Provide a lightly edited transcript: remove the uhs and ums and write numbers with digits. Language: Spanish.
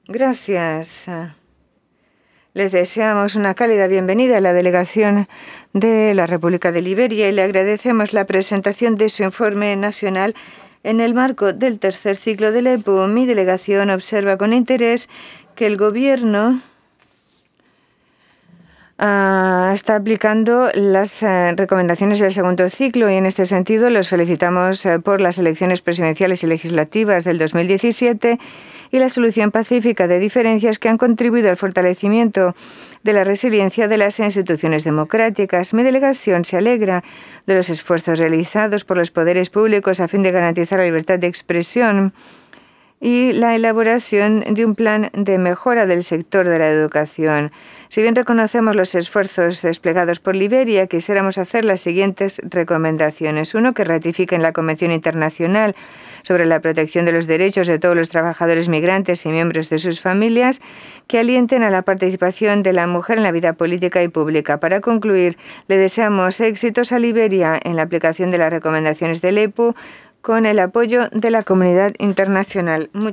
Gracias. Les deseamos una cálida bienvenida a la delegación de la República de Liberia y le agradecemos la presentación de su informe nacional en el marco del tercer ciclo del EPU. Mi delegación observa con interés que el gobierno está aplicando las recomendaciones del segundo ciclo y en este sentido los felicitamos por las elecciones presidenciales y legislativas del 2017 y la solución pacífica de diferencias que han contribuido al fortalecimiento de la resiliencia de las instituciones democráticas. Mi delegación se alegra de los esfuerzos realizados por los poderes públicos a fin de garantizar la libertad de expresión y la elaboración de un plan de mejora del sector de la educación. Si bien reconocemos los esfuerzos desplegados por Liberia, quisiéramos hacer las siguientes recomendaciones. Uno, que ratifiquen la Convención Internacional sobre la protección de los derechos de todos los trabajadores migrantes y miembros de sus familias, que alienten a la participación de la mujer en la vida política y pública. Para concluir, le deseamos éxitos a Liberia en la aplicación de las recomendaciones del EPU con el apoyo de la comunidad internacional.